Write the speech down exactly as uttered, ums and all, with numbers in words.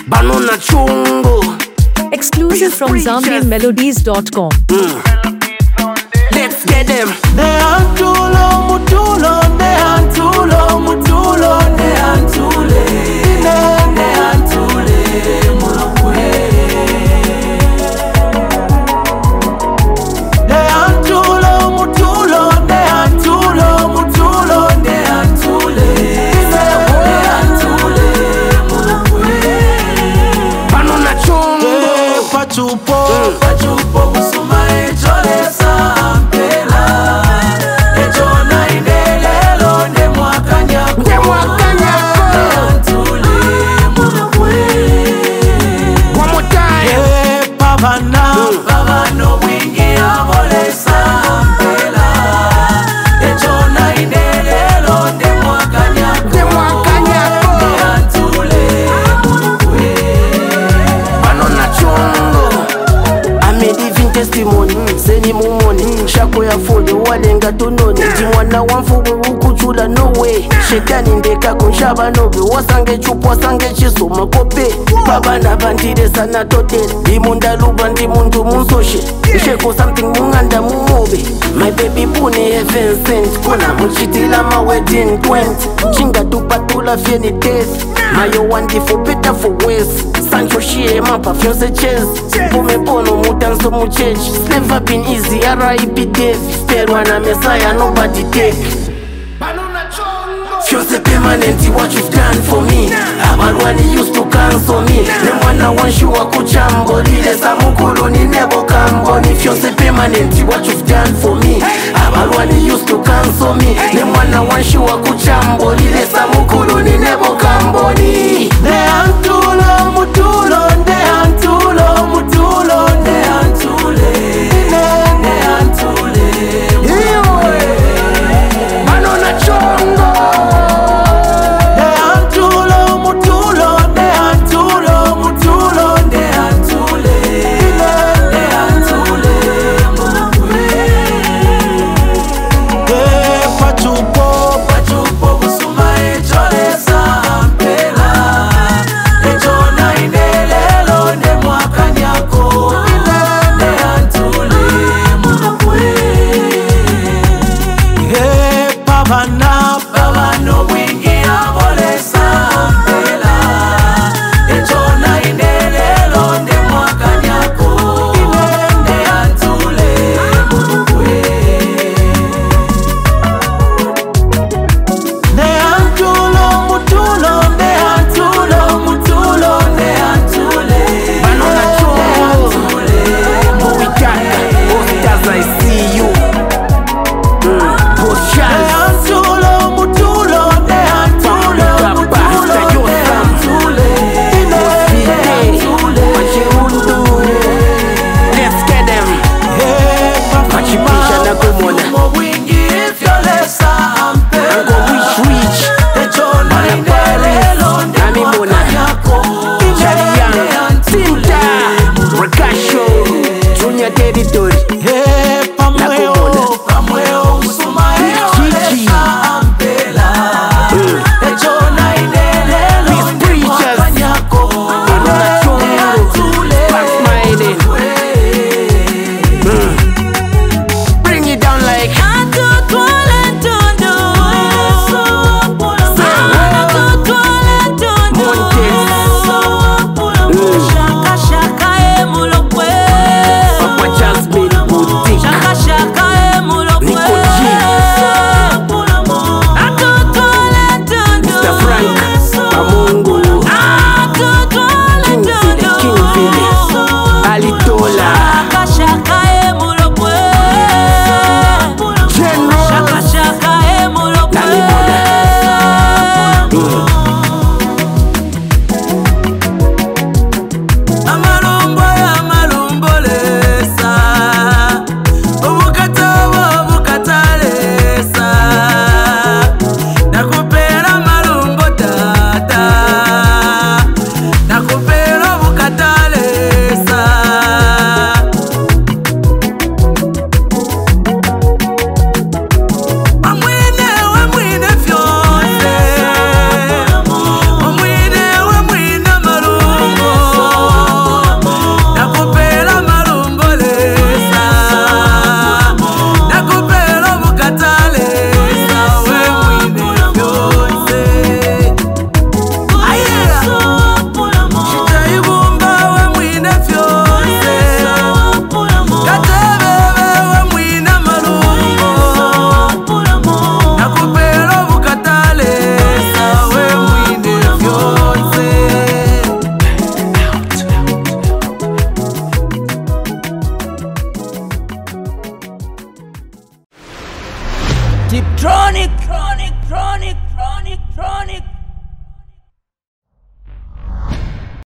Banana chungu. Exclusive from Zambian Melodies dot com. Mm. Let's get them. They antulo mutulo, they antulo mutulo, they antule, they antule mulokwe. They antulo mutulo, they antulo mutulo, they antule, they antule mulokwe. Banana chungu. Pachupo, pachupo kusuma echolesa ampela. Echona indelelo ne mwakanyako. Ne mwakanyako. Antule mulokwe. One more time. Yeah, pavana, pavano wingi abolesa ampela. Echona indelelo ne mwakanyako. Ne mwakanyako. Antule mulokwe. Banana chungu. I made living testimony. Seni mumoni. Shako ya foli walenga tononi. Dimwana wamfugu ukuchula no way. Shekani ndeka kunshaba nobe. Wasange chupu wasange chiso makope. Baba na bandire sana tote. Dimunda luba ndimundu munsoshe. Sheko something munganda mumobe. My baby puni heaven sent. Kuna mchitila ma wedding twenty. Chinga tupatula fieni test. Mayo wandi for better for worse. Sancho shie mapa fiance chase. Pume pono mutanso muchechi. Never been easy, R I P Dave. Perwa na Messiah, nobody take. Fiance permanent, what you've done for me. Abalwani used to cancel me. Ne mwana wanshu wa kuchambo. Lile samukulu ni nebo kambo. Ni fiance permanent, what you've done for me. Abalwani used to cancel me. Ne mwana wanshu wa kuchambo. Lile samukulu ni nebo kambo ni. They antulo mutulo, they antulo mutulo, they antule, they antule. Banana chungu. They antulo mutulo, they antulo mutulo, they antule, they antule mulokwe. Yeah, pachupo, pachupo kusuma echolesa ampela. chronic, chronic, chronic, chronic, chronic.